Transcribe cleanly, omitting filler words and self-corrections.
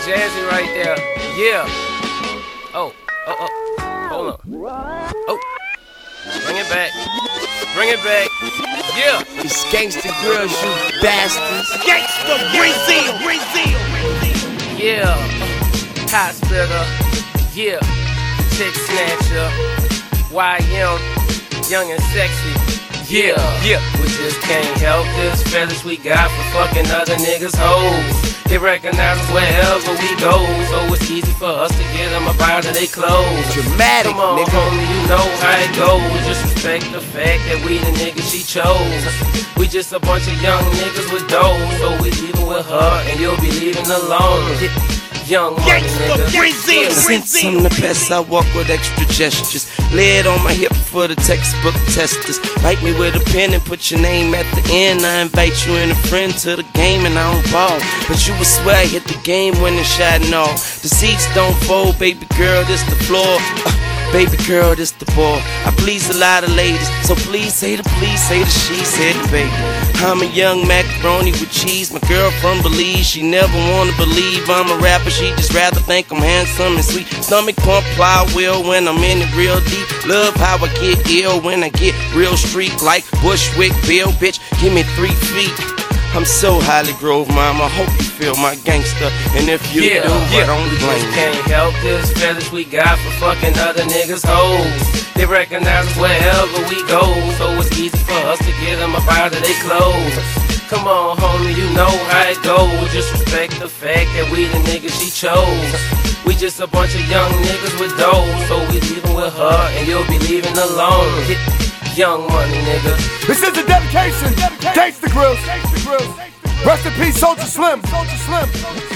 Jazzy right there. Yeah. Oh. Hold on. Oh. Bring it back. Bring it back. Yeah. It's Gangsta Girls, you bastards. Gangsta Brazil. Yeah. Hot splitter. Yeah. Chick snatcher. YM. Young and sexy. Yeah. We just can't help this fetish we got for fucking other niggas' hoes. They recognize us wherever we go, so it's easy for us to get them up out of their clothes. Dramatic, Come on, nigga. homie, you know how it goes. Just respect the fact that we the niggas she chose. We just a bunch of young niggas with dough, so we leaving with her and you'll be leaving alone. Young money, nigga. Since I'm the best, I walk with extra gestures. Lay it on my hip for the textbook testers. Write me with a pen and put your name at the end. I invite you and a friend to the game and I don't ball, but you would swear I hit the game winning shot and all. The seats don't fold, baby girl, this the floor. Baby girl, this the ball. I please a lot of ladies, so please say the she said the baby. I'm a young macaroni with cheese. My girl from Belize, she never wanna believe I'm a rapper. She just rather think I'm handsome and sweet. Stomach pump, plow wheel when I'm in it real deep. Love how I get ill when I get real street like Bushwick Bill. Bitch, give me 3 feet. I'm so highly grove, mama. Hope you feel my gangster, and if you do, I don't we blame just you. can't help this fetish we got for fucking other niggas' hoes. They recognize us wherever we go, so it's easy for us to get them up out of their clothes. Come on, homie, you know how it goes. Just respect the fact that we the niggas she chose. We just a bunch of young niggas with dough, so we leaving with her and you'll be leaving alone. Young money, nigga. This is a dedication. Gangsta Grills. Rest in peace, Soulja Slim.